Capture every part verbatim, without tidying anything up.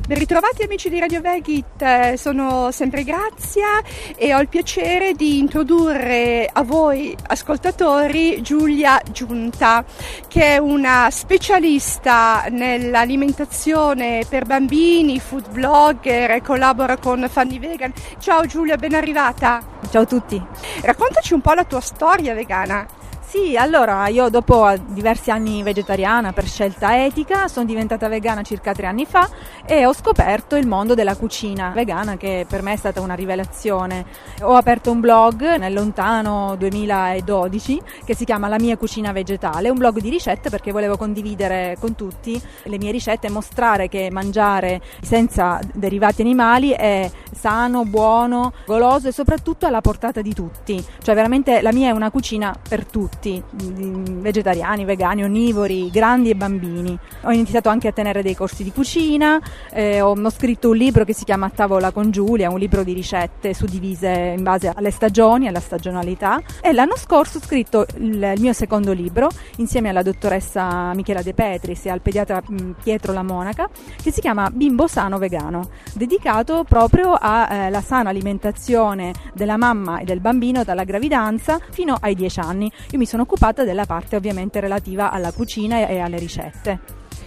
Ben ritrovati amici di Radio Vegit, sono sempre Grazia e ho il piacere di introdurre a voi ascoltatori Giulia Giunta, che è una specialista nell'alimentazione per bambini, food blogger e collabora con Fanny Vegan. Ciao Giulia, ben arrivata. Ciao a tutti. Raccontaci un po' la tua storia vegana. Sì, allora io dopo diversi anni vegetariana per scelta etica sono diventata vegana circa tre anni fa e ho scoperto il mondo della cucina vegana, che per me è stata una rivelazione. Ho aperto un blog nel lontano duemiladodici che si chiama La mia cucina vegetale, un blog di ricette perché volevo condividere con tutti le mie ricette e mostrare che mangiare senza derivati animali è sano, buono, goloso e soprattutto alla portata di tutti. Cioè veramente la mia è una cucina per tutti, vegetariani, vegani, onnivori, grandi e bambini. Ho iniziato anche a tenere dei corsi di cucina, eh, ho, ho scritto un libro che si chiama Tavola con Giulia, un libro di ricette suddivise in base alle stagioni, alla stagionalità, e l'anno scorso ho scritto il, il mio secondo libro insieme alla dottoressa Michela De Petris e al pediatra Pietro La Monaca, che si chiama Bimbo Sano Vegano, dedicato proprio alla eh, sana alimentazione della mamma e del bambino dalla gravidanza fino ai dieci anni. Io mi sono occupata della parte ovviamente relativa alla cucina e alle ricette.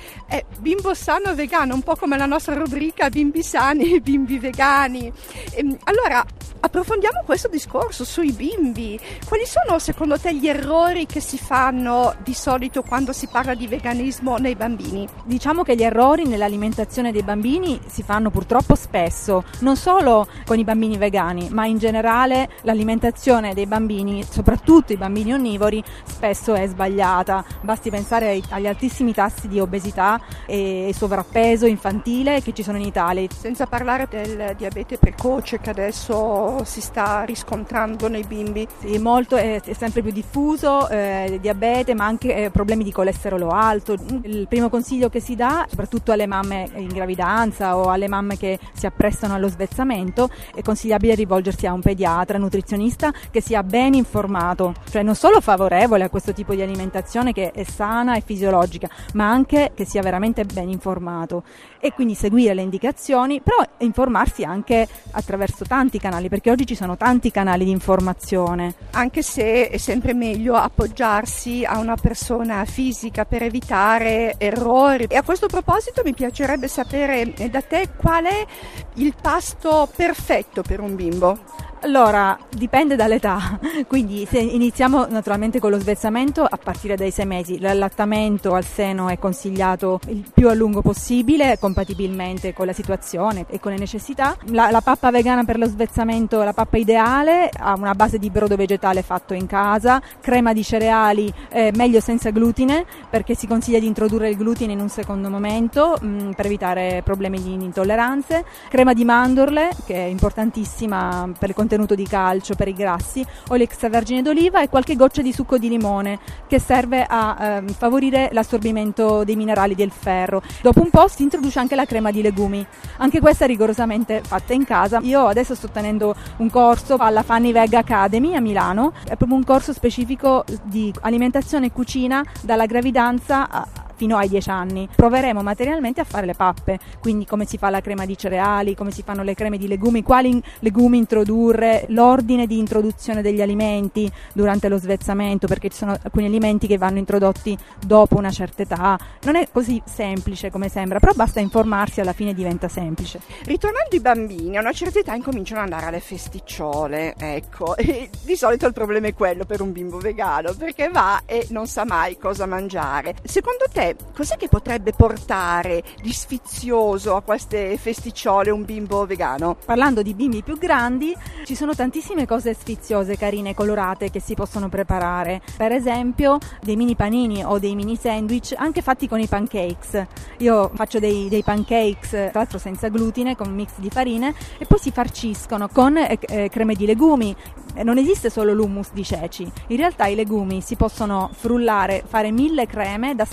È Bimbo Sano Vegano, un po' come la nostra rubrica Bimbi Sani e Bimbi Vegani. Allora, approfondiamo questo discorso sui bimbi. Quali sono secondo te gli errori che si fanno di solito quando si parla di veganismo nei bambini? Diciamo che gli errori nell'alimentazione dei bambini si fanno purtroppo spesso, non solo con i bambini vegani, ma in generale l'alimentazione dei bambini, soprattutto i bambini onnivori, spesso è sbagliata. Basti pensare agli altissimi tassi di obesità e sovrappeso infantile che ci sono in Italia. Senza parlare del diabete precoce che adesso si sta riscontrando nei bimbi. Sì, molto, è, è sempre più diffuso, eh, diabete, ma anche eh, problemi di colesterolo alto. Il primo consiglio che si dà, soprattutto alle mamme in gravidanza o alle mamme che si apprestano allo svezzamento, è consigliabile rivolgersi a un pediatra, nutrizionista che sia ben informato, cioè non solo favorevole a questo tipo di alimentazione che è sana e fisiologica, ma anche che sia veramente ben informato, e quindi seguire le indicazioni, però informarsi anche attraverso tanti canali, perché oggi ci sono tanti canali di informazione. Anche se è sempre meglio appoggiarsi a una persona fisica per evitare errori. E a questo proposito mi piacerebbe sapere da te qual è il pasto perfetto per un bimbo. Allora, dipende dall'età, quindi se iniziamo naturalmente con lo svezzamento a partire dai sei mesi, l'allattamento al seno è consigliato il più a lungo possibile, compatibilmente con la situazione e con le necessità. La, la pappa vegana per lo svezzamento, la pappa ideale, ha una base di brodo vegetale fatto in casa, crema di cereali, eh, meglio senza glutine, perché si consiglia di introdurre il glutine in un secondo momento mh, per evitare problemi di intolleranze, crema di mandorle, che è importantissima per il contenuto di calcio, per i grassi, olio extravergine d'oliva e qualche goccia di succo di limone che serve a ehm, favorire l'assorbimento dei minerali del ferro. Dopo un po' si introduce anche la crema di legumi, anche questa rigorosamente fatta in casa. Io adesso sto tenendo un corso alla Fanny Veg Academy a Milano, è proprio un corso specifico di alimentazione e cucina dalla gravidanza a fino ai dieci anni. Proveremo materialmente a fare le pappe, quindi come si fa la crema di cereali, come si fanno le creme di legumi, quali legumi introdurre, l'ordine di introduzione degli alimenti durante lo svezzamento, perché ci sono alcuni alimenti che vanno introdotti dopo una certa età. Non è così semplice come sembra, però basta informarsi, alla fine diventa semplice. Ritornando ai bambini, a una certa età incominciano ad andare alle festicciole, ecco, e di solito il problema è quello per un bimbo vegano, perché va e non sa mai cosa mangiare. Secondo te cos'è che potrebbe portare di sfizioso a queste festicciole un bimbo vegano? Parlando di bimbi più grandi, ci sono tantissime cose sfiziose, carine, colorate che si possono preparare. Per esempio dei mini panini o dei mini sandwich anche fatti con i pancakes. Io faccio dei, dei pancakes, tra l'altro senza glutine, con un mix di farine, e poi si farciscono con eh, eh, creme di legumi. Non esiste solo l'hummus di ceci, in realtà i legumi si possono frullare, fare mille creme da spalmare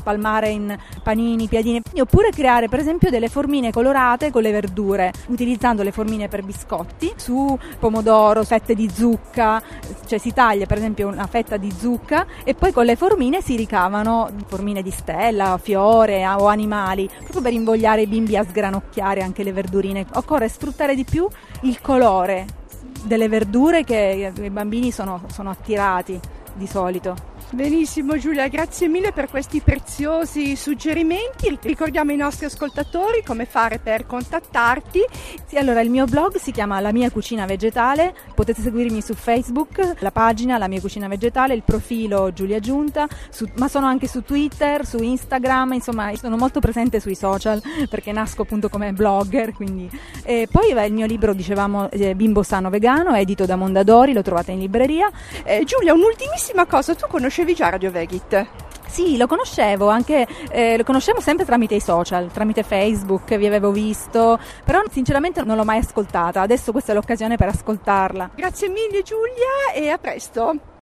fare in panini, piadine, oppure creare per esempio delle formine colorate con le verdure, utilizzando le formine per biscotti su pomodoro, fette di zucca, cioè si taglia per esempio una fetta di zucca e poi con le formine si ricavano formine di stella, fiore o animali, proprio per invogliare i bimbi a sgranocchiare anche le verdurine. Occorre sfruttare di più il colore delle verdure che i bambini sono, sono attirati di solito. Benissimo Giulia, grazie mille per questi preziosi suggerimenti. Ricordiamo ai nostri ascoltatori come fare per contattarti. Sì, allora il mio blog si chiama La mia cucina vegetale, potete seguirmi su Facebook, la pagina La mia cucina vegetale, il profilo Giulia Giunta, su, ma sono anche su Twitter, su Instagram, insomma sono molto presente sui social perché nasco appunto come blogger, quindi. E poi beh, il mio libro, dicevamo, eh, Bimbo Sano Vegano, è edito da Mondadori, lo trovate in libreria. Eh, Giulia, un'ultimissima cosa, tu conoscevi già Radio Vegit? Sì, lo conoscevo, anche eh, lo conoscevo sempre tramite i social, tramite Facebook, vi avevo visto, però sinceramente non l'ho mai ascoltata, adesso questa è l'occasione per ascoltarla. Grazie mille Giulia e a presto!